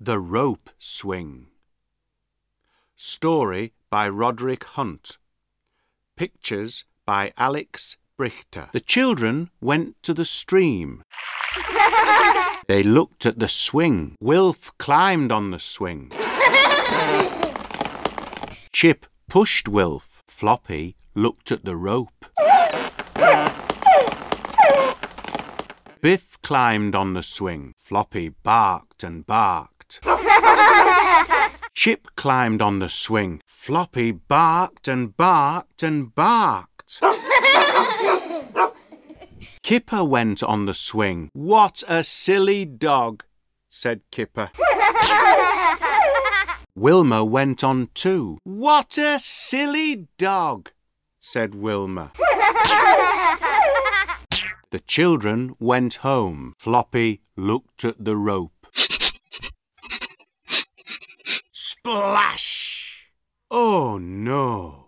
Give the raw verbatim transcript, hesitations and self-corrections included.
The Rope Swing. Story by Roderick Hunt. Pictures by Alex Brichter. The children went to the stream. They looked at the swing. Wilf climbed on the swing. Chip pushed Wilf. Floppy looked at the rope. Biff climbed on the swing. Floppy barked and barked. Chip climbed on the swing. Floppy barked and barked and barked. Kipper went on the swing. What a silly dog, said Kipper. Wilma went on too. What a silly dog, said Wilma. The children went home. Floppy looked at the rope. Splash! Oh no!